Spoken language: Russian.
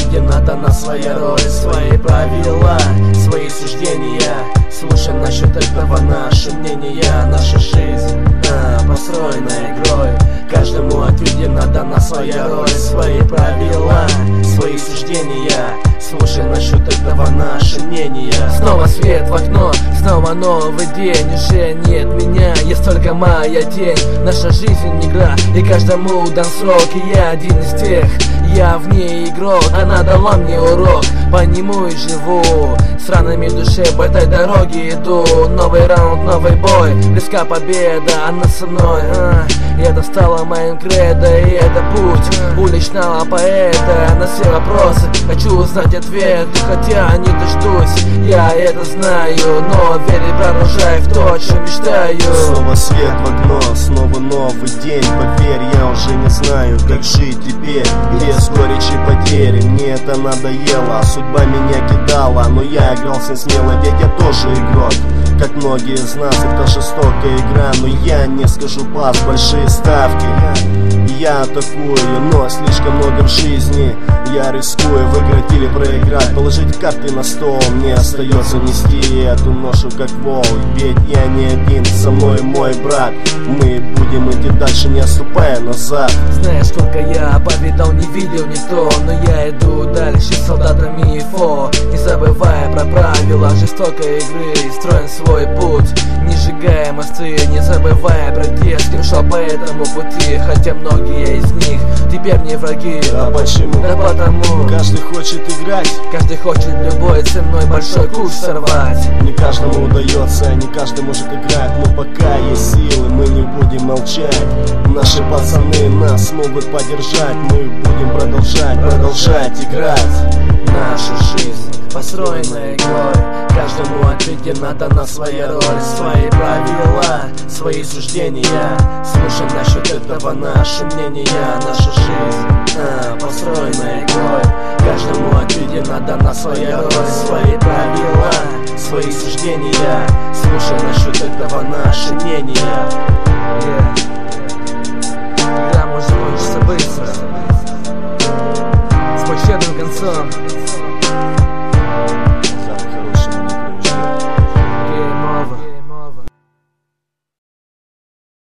отведена дана своя роль, свои правила, свои суждения. Слушай насчет этого наши мнения. Наша жизнь построена игрой, каждому отведена дана своя роль, свои правила, свои суждения. Слушай насчет этого наши мнения. Снова свет в окно, снова новый день. Уже нет меня, есть только моя тень. Наша жизнь игра, и каждому дан срок. И я один из тех, я в ней игрок. Она дала мне урок, по нему и живу. С ранами души по этой дороге иду. Новый раунд, новый бой, близка победа, она со мной. И это стало моим кредо, и это путь уличного поэта. На все вопросы хочу узнать ответ, хотя не дождусь, я это знаю. Но верь и продолжай в то, о чем мечтаю. Снова свет в окно, снова новый день. Поверь, я уже не знаю, как жить теперь без горечи потери. Мне это надоело, судьба меня кидала, но я играл с ней смело, ведь я тоже игрок. Как многие из нас, это жестокая игра, но я не скажу пас, большие ставки. Я атакую, но слишком много в жизни. Я рискую выиграть или проиграть, положить карты на стол. Мне остается нести эту ношу как вол, ведь я не один, со мной мой брат. Мы будем идти дальше, не отступая назад. Знаешь, сколько я повидал, не видел никто, но я иду дальше с солдатами ИФО, не забывая про правила жестокой игры. Строим свой путь, не сжигая мосты, не забывая про тех, с кем шел по этому пути. Хотя многие из них теперь не враги. А почему? Да потому каждый хочет играть, каждый хочет любой ценой большой куш сорвать. не каждому удается, не каждый может играть, но пока есть силы, мы не будем молчать. Наши пацаны нас могут поддержать, мы будем продолжать играть. Наша жизнь построена игрой, каждому отведена дана своя роль, свои правила, свои суждения. Слушай насчет этого наши мнения. Наша жизнь построена игрой, каждому отведена дана своя роль, свои правила, свои суждения. Слушай насчет этого наши мнения.